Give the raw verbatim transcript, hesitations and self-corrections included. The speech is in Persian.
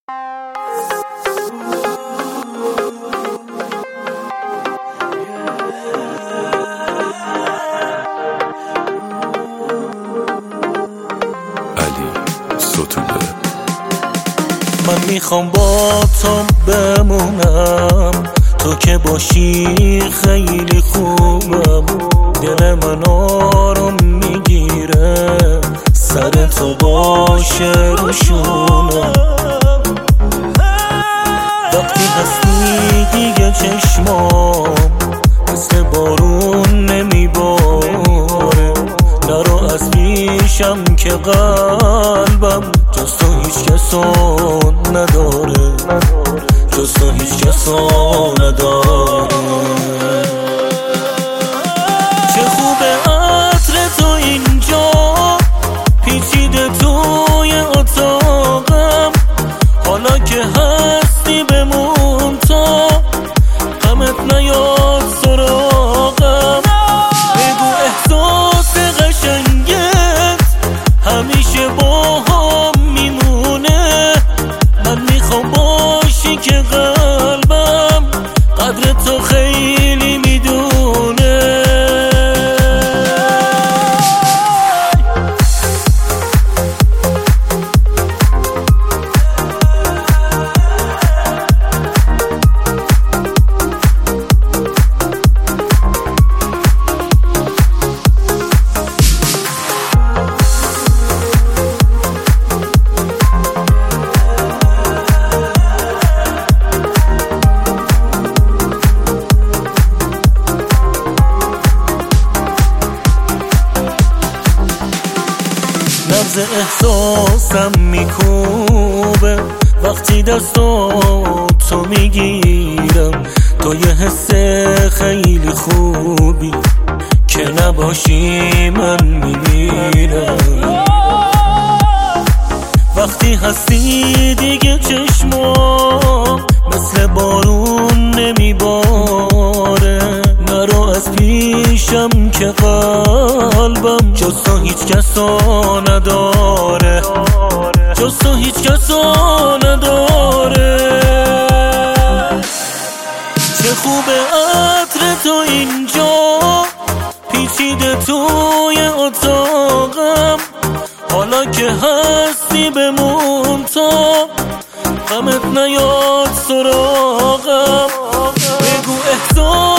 من میخوام با تو بمونم، تو که باشی خیلی خوبم. دل من آروم میگیره سر تو باشه روشونم. وقتی هستی دیگه چشمام مثل بارون نمیباره. نرو از پیشم که قلبم جز تو هیچ کسو نداره، جز تو هیچ کسو نداره. چه خوبه عطر تو اینجا پیچیده توی اتاقم. حالا که هستی بمون تا غمت نیاد سراغم. بگو احساس قشنگت همیشه با هم میمونه. من میخوام باشی که قلبم قدر تو خیلی میدونه. نبض احساسم میکوبه وقتی دستو تو میگیرم. تو یه حس خیلی خوبی که نباشی من میمیرم. وقتی هستی دیگه چشمام مثل بارون نمیباره. نرو از پیشم که قلبم جز تو هیچ کسو نداره، جز تو هیچ کسو نداره. چه خوبه عطر تو اینجا پیچیده توی اتاقم. حالا که هستی بمون تا غمت نیاد سراغم. بگو احساس